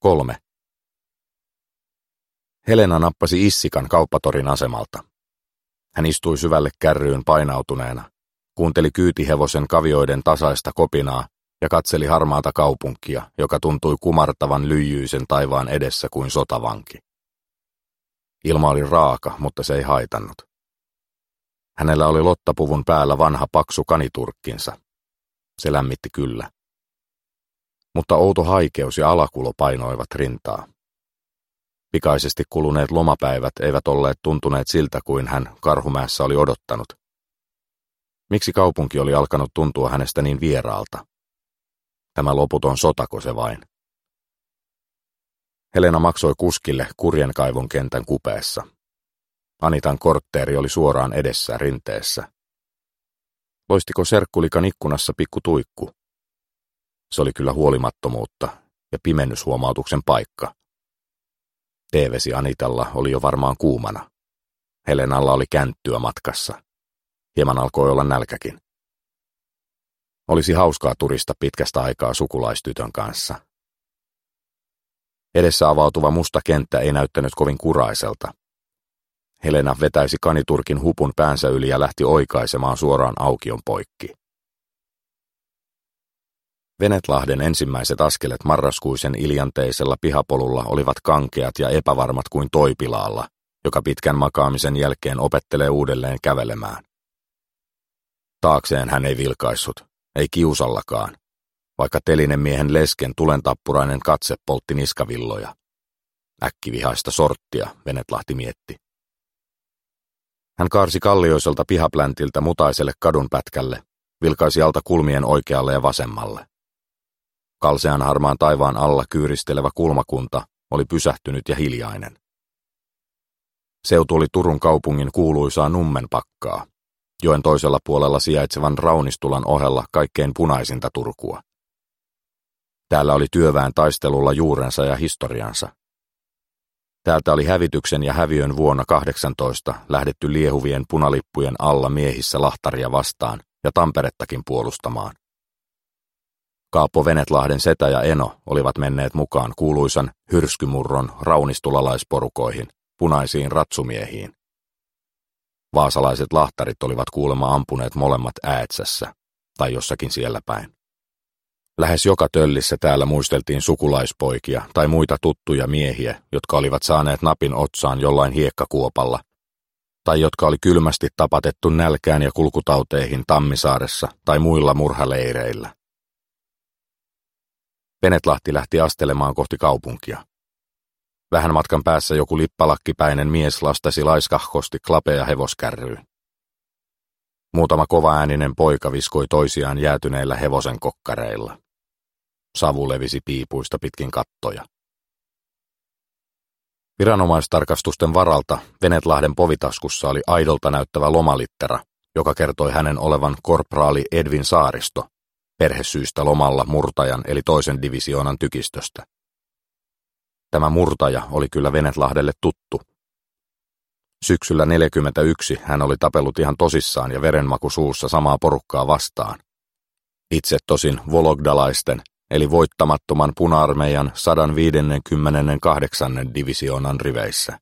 3. Helena nappasi issikan kauppatorin asemalta. Hän istui syvälle kärryyn painautuneena, kuunteli kyytihevosen kavioiden tasaista kopinaa ja katseli harmaata kaupunkia, joka tuntui kumartavan lyijyisen taivaan edessä kuin sotavanki. Ilma oli raaka, mutta se ei haitannut. Hänellä oli lottapuvun päällä vanha paksu kaniturkkinsa. Se lämmitti kyllä. Mutta outo haikeus ja alakulo painoivat rintaa. Pikaisesti kuluneet lomapäivät eivät olleet tuntuneet siltä kuin hän Karhumäessä oli odottanut. Miksi kaupunki oli alkanut tuntua hänestä niin vieraalta? Tämä loputon sotako se vain. Helena maksoi kuskille Kurjenkaivon kentän kupeessa. Anitan kortteeri oli suoraan edessä rinteessä. Loistiko serkkulikan ikkunassa pikku tuikku? Se oli kyllä huolimattomuutta ja pimennyshuomautuksen paikka. Teevesi Anitalla oli jo varmaan kuumana. Helenalla oli känttyä matkassa. Hieman alkoi olla nälkäkin. Olisi hauskaa turista pitkästä aikaa sukulaistytön kanssa. Edessä avautuva musta kenttä ei näyttänyt kovin kuraiselta. Helena vetäisi kaniturkin hupun päänsä yli ja lähti oikaisemaan suoraan aukion poikki. Venetlahden ensimmäiset askelet marraskuisen iljanteisella pihapolulla olivat kankeat ja epävarmat kuin toipilaalla, joka pitkän makaamisen jälkeen opettelee uudelleen kävelemään. Taakseen hän ei vilkaissut, ei kiusallakaan, vaikka telinen miehen lesken tulentappurainen katse poltti niskavilloja. Äkkivihaista sorttia, Venetlahti mietti. Hän kaarsi kallioiselta pihapläntiltä mutaiselle kadunpätkälle, vilkaisi alta kulmien oikealle ja vasemmalle. Kalsean harmaan taivaan alla kyyristelevä kulmakunta oli pysähtynyt ja hiljainen. Seutu oli Turun kaupungin kuuluisaa Nummenpakkaa, joen toisella puolella sijaitsevan Raunistulan ohella kaikkein punaisinta Turkua. Täällä oli työväen taistelulla juurensa ja historiansa. Täältä oli hävityksen ja häviön vuonna 18 lähdetty liehuvien punalippujen alla miehissä Lahtaria vastaan ja Tamperettakin puolustamaan. Kaapo Venetlahden setä ja eno olivat menneet mukaan kuuluisan hyrskymurron raunistulalaisporukoihin, punaisiin ratsumiehiin. Vaasalaiset lahtarit olivat kuulemma ampuneet molemmat Äätsässä, tai jossakin siellä päin. Lähes joka töllissä täällä muisteltiin sukulaispoikia tai muita tuttuja miehiä, jotka olivat saaneet napin otsaan jollain hiekkakuopalla, tai jotka oli kylmästi tapatettu nälkään ja kulkutauteihin Tammisaaressa tai muilla murhaleireillä. Venetlahti lähti astelemaan kohti kaupunkia. Vähän matkan päässä joku lippalakkipäinen mies lastasi laiskahkosti klapea hevoskärryyn. Muutama kovaääninen poika viskoi toisiaan jäätyneillä hevosen kokkareilla. Savu levisi piipuista pitkin kattoja. Viranomaistarkastusten varalta Venetlahden povitaskussa oli aidolta näyttävä lomalittera, joka kertoi hänen olevan korporaali Edvin Saaristo, perhesyistä lomalla murtajan eli toisen divisioonan tykistöstä. Tämä murtaja oli kyllä Venetlahdelle tuttu. Syksyllä 1941 hän oli tapellut ihan tosissaan ja verenmaku suussa samaa porukkaa vastaan. Itse tosin vologdalaisten eli voittamattoman puna-armeijan 158. divisioonan riveissä.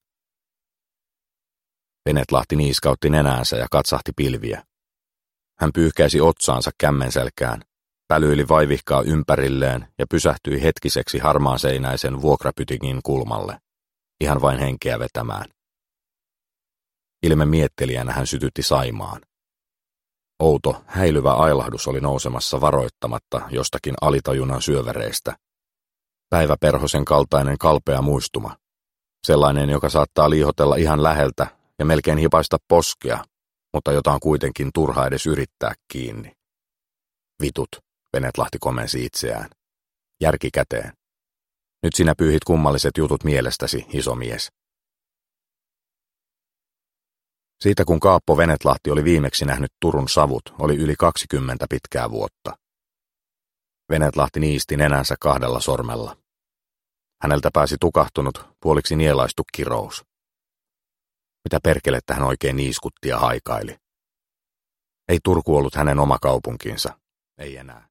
Venetlahti niiskautti nenäänsä ja katsahti pilviä. Hän pyyhkäisi otsaansa kämmenselkään, pälyili vaivihkaa ympärilleen ja pysähtyi hetkiseksi harmaaseinäisen vuokrapytingin kulmalle, ihan vain henkeä vetämään. Ilme miettelijänä hän sytytti Saimaan. Outo, häilyvä ailahdus oli nousemassa varoittamatta jostakin alitajunnan syövereistä. Päiväperhosen kaltainen kalpea muistuma. Sellainen, joka saattaa liihotella ihan läheltä ja melkein hipaista poskea, mutta jota on kuitenkin turha edes yrittää kiinni. Vitut, Venetlahti komensi itseään. Järki käteen. Nyt sinä pyyhit kummalliset jutut mielestäsi, iso mies. Siitä kun Kaappo Venetlahti oli viimeksi nähnyt Turun savut, oli yli 20 pitkää vuotta. Venetlahti niisti nenänsä 2 sormella. Häneltä pääsi tukahtunut, puoliksi nielaistu kirous. Mitä perkelettä hän oikein niiskutti ja haikaili. Ei Turku ollut hänen oma kaupunkinsa, ei enää.